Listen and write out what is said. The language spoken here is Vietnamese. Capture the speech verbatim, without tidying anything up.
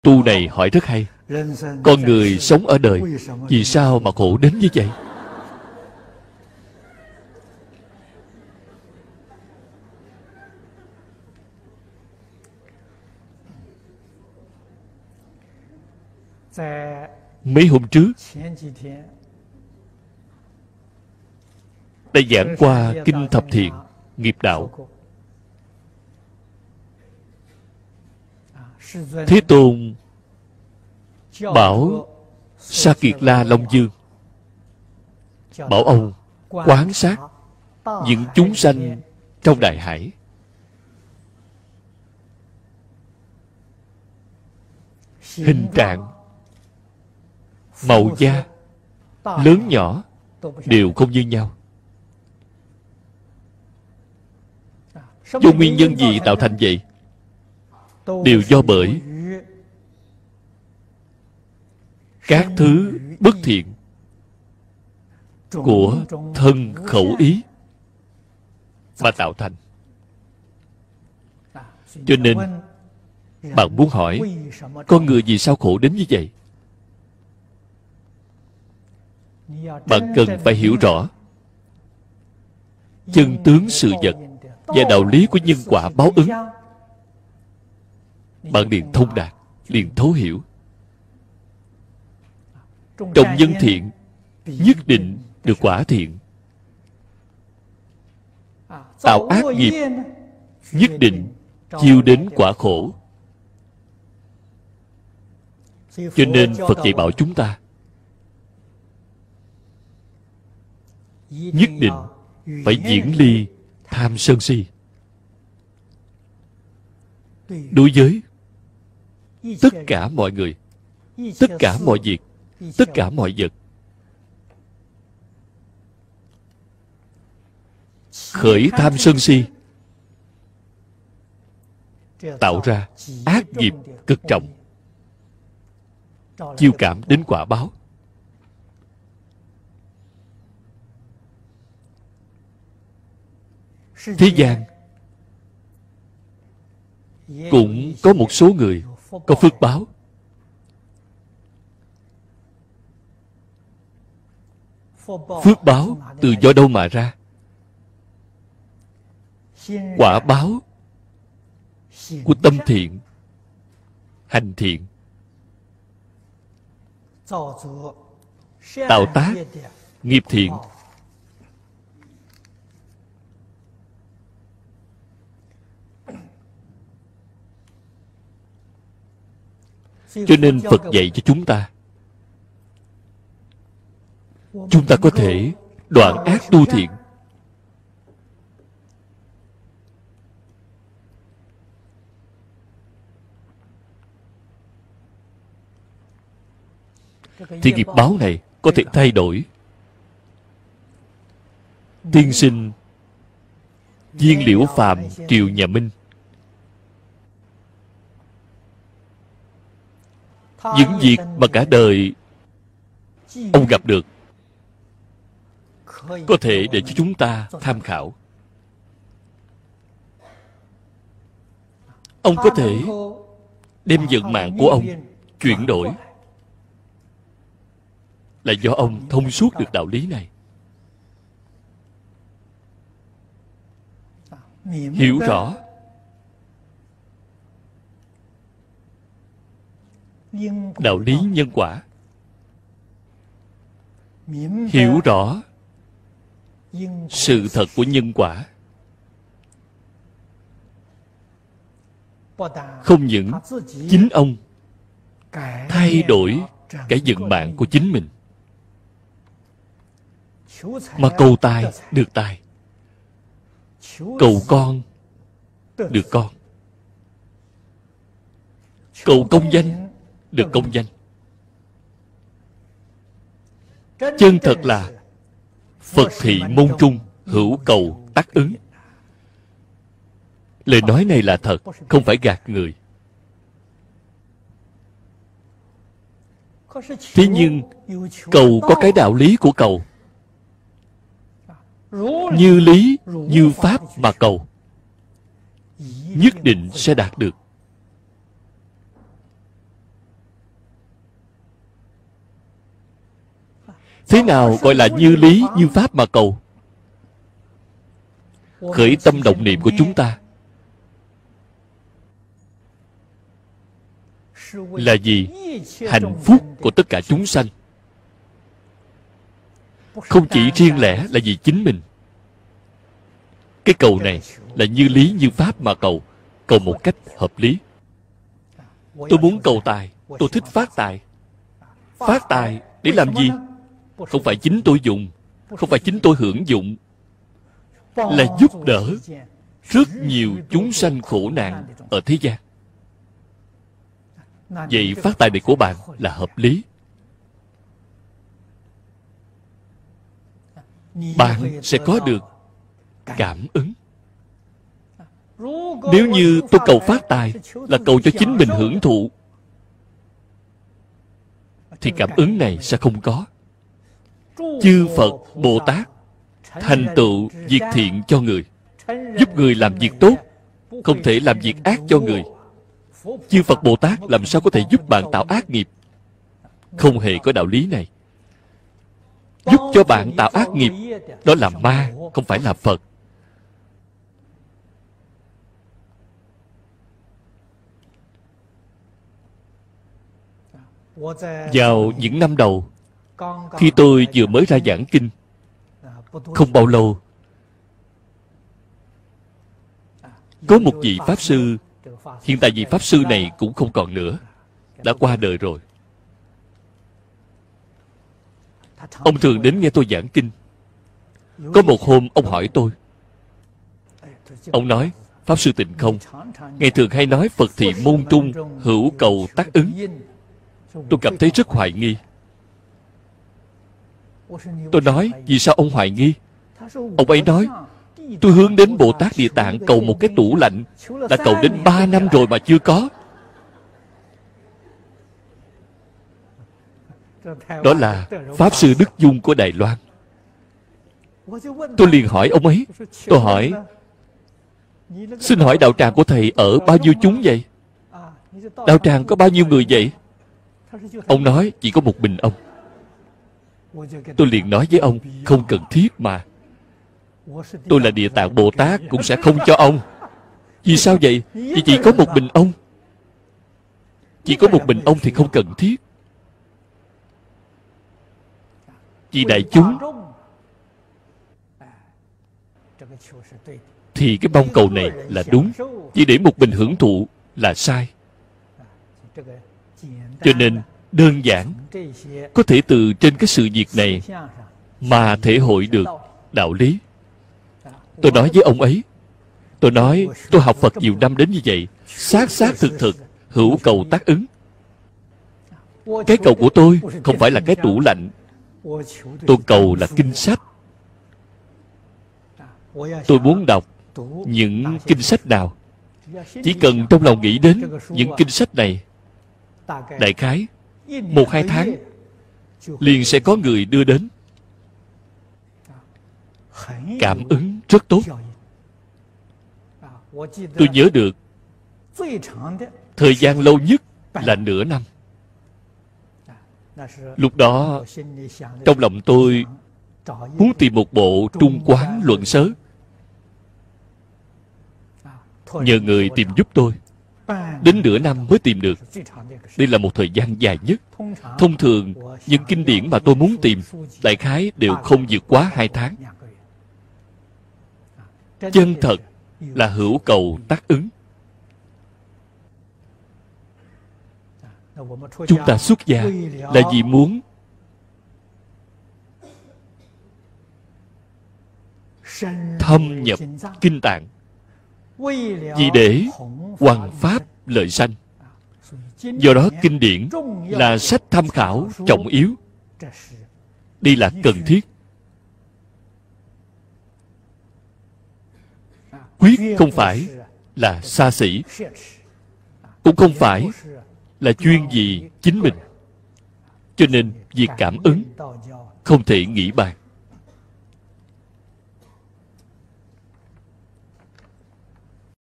Tu này hỏi rất hay. Con người sống ở đời, vì sao mà khổ đến như vậy? Mấy hôm trước đã giảng qua Kinh Thập Thiện Nghiệp Đạo. Thế Tôn bảo Sa Kiệt La Long Dương, bảo ông quán sát những chúng sanh trong đại hải. Hình trạng, màu da, lớn nhỏ đều không như nhau. Do nguyên nhân gì tạo thành vậy? Đều do bởi các thứ bất thiện của thân khẩu ý mà tạo thành. Cho nên bạn muốn hỏi, con người vì sao khổ đến như vậy? Bạn cần phải hiểu rõ chân tướng sự vật và đạo lý của nhân quả báo ứng. Bạn liền thông đạt, liền thấu hiểu. Trồng nhân thiện nhất định được quả thiện. Tạo ác nghiệp nhất định chiêu đến quả khổ. Cho nên Phật dạy bảo chúng ta nhất định phải diễn ly tham sân si. Đối với tất cả mọi người, tất cả mọi việc, tất cả mọi vật, khởi tham sân si tạo ra ác nghiệp cực trọng, chiêu cảm đến quả báo. Thế gian cũng có một số người có phước báo. Phước báo từ do đâu mà ra? Quả báo của tâm thiện, hành thiện, tạo tác nghiệp thiện. Cho nên Phật dạy cho chúng ta, chúng ta có thể đoạn ác tu thiện. Thì nghiệp báo này có thể thay đổi. Tiên sinh Viên Liễu Phàm triều nhà Minh, những việc mà cả đời ông gặp được có thể để cho chúng ta tham khảo. Ông có thể đem vận mạng của ông chuyển đổi, là do ông thông suốt được đạo lý này. Hiểu rõ đạo lý nhân quả, hiểu rõ sự thật của nhân quả. Không những chính ông thay đổi cái vận mạng của chính mình, mà cầu tài được tài, cầu con được con, cầu công danh được công danh. Chân thật là Phật thị môn trung, hữu cầu tác ứng. Lời nói này là thật, không phải gạt người. Thế nhưng cầu có cái đạo lý của cầu. Như lý, như pháp mà cầu, nhất định sẽ đạt được. Thế nào gọi là như lý như pháp mà cầu? Khởi tâm động niệm của chúng ta là gì? Hạnh phúc của tất cả chúng sanh. Không chỉ riêng lẻ là vì chính mình. Cái cầu này là như lý như pháp mà cầu. Cầu một cách hợp lý. Tôi muốn cầu tài, tôi thích phát tài. Phát tài để làm gì? Không phải chính tôi dùng, không phải chính tôi hưởng dụng, là giúp đỡ rất nhiều chúng sanh khổ nạn ở thế gian. Vậy phát tài này của bạn là hợp lý. Bạn sẽ có được cảm ứng. Nếu như tôi cầu phát tài là cầu cho chính mình hưởng thụ, thì cảm ứng này sẽ không có. Chư Phật, Bồ Tát thành tựu việc thiện cho người, giúp người làm việc tốt, không thể làm việc ác cho người. Chư Phật Bồ Tát làm sao có thể giúp bạn tạo ác nghiệp? Không hề có đạo lý này. Giúp cho bạn tạo ác nghiệp, đó là ma, không phải là Phật. Vào những năm đầu, khi tôi vừa mới ra giảng kinh, không bao lâu, có một vị Pháp Sư, hiện tại vị Pháp Sư này cũng không còn nữa, đã qua đời rồi. Ông thường đến nghe tôi giảng kinh. Có một hôm ông hỏi tôi, ông nói, Pháp Sư Tịnh Không, ngày thường hay nói Phật thị môn trung, hữu cầu tác ứng. Tôi cảm thấy rất hoài nghi. Tôi nói, vì sao ông hoài nghi? Ông ấy nói, tôi hướng đến Bồ Tát Địa Tạng cầu một cái tủ lạnh, đã cầu đến ba năm rồi mà chưa có. Đó là Pháp Sư Đức Dung của Đài Loan. Tôi liền hỏi ông ấy, tôi hỏi, xin hỏi đạo tràng của thầy ở bao nhiêu chúng vậy? Đạo tràng có bao nhiêu người vậy? Ông nói, chỉ có một mình ông. Tôi liền nói với ông, không cần thiết mà. Tôi là Địa Tạng Bồ Tát cũng sẽ không cho ông. Vì sao vậy? Vì chỉ có một mình ông. Chỉ có một mình ông thì không cần thiết. Vì đại chúng thì cái mong cầu này là đúng. Chỉ để một mình hưởng thụ là sai. Cho nên đơn giản có thể từ trên cái sự việc này mà thể hội được đạo lý. Tôi nói với ông ấy, tôi nói tôi học Phật nhiều năm đến như vậy, xác xác thực thực hữu cầu tác ứng. Cái cầu của tôi không phải là cái tủ lạnh. Tôi cầu là kinh sách. Tôi muốn đọc những kinh sách nào, chỉ cần trong lòng nghĩ đến những kinh sách này, đại khái một hai tháng liền sẽ có người đưa đến. Cảm ứng rất tốt. Tôi nhớ được thời gian lâu nhất là nửa năm. Lúc đó trong lòng tôi muốn tìm một bộ Trung Quán Luận Sớ, nhờ người tìm giúp tôi. Đến nửa năm mới tìm được. Đây là một thời gian dài nhất. Thông thường những kinh điển mà tôi muốn tìm đại khái đều không vượt quá hai tháng. Chân thật là hữu cầu tác ứng. Chúng ta xuất gia là vì muốn thâm nhập kinh tạng, vì để hoằng pháp lợi sanh. Do đó kinh điển là sách tham khảo trọng yếu. Đây là cần thiết. Quyết không phải là xa xỉ, cũng không phải là chuyên vì chính mình. Cho nên việc cảm ứng không thể nghĩ bàn.